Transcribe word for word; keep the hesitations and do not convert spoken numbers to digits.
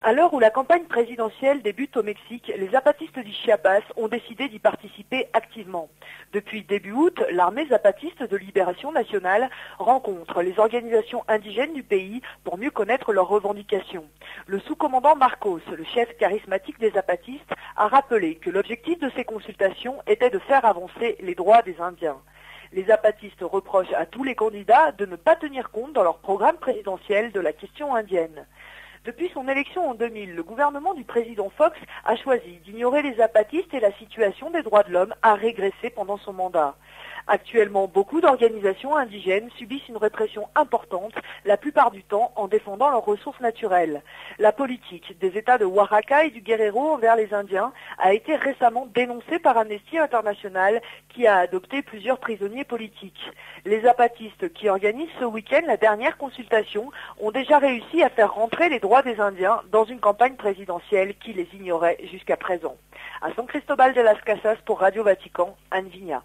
À l'heure où la campagne présidentielle débute au Mexique, les zapatistes du Chiapas ont décidé d'y participer activement. Depuis début août, l'armée zapatiste de libération nationale rencontre les organisations indigènes du pays pour mieux connaître leurs revendications. Le sous-commandant Marcos, le chef charismatique des zapatistes, a rappelé que l'objectif de ces consultations était de faire avancer les droits des Indiens. Les zapatistes reprochent à tous les candidats de ne pas tenir compte dans leur programme présidentiel de la question indienne. Depuis son élection en deux mille, le gouvernement du président Fox a choisi d'ignorer les zapatistes et la situation des droits de l'homme a régressé pendant son mandat. Actuellement, beaucoup d'organisations indigènes subissent une répression importante, la plupart du temps en défendant leurs ressources naturelles. La politique des États de Oaxaca et du Guerrero envers les Indiens a été récemment dénoncée par Amnesty International qui a adopté plusieurs prisonniers politiques. Les zapatistes qui organisent ce week-end la dernière consultation ont déjà réussi à faire rentrer les droits des Indiens dans une campagne présidentielle qui les ignorait jusqu'à présent. À San Cristobal de las Casas pour Radio Vatican, Anne Vigna.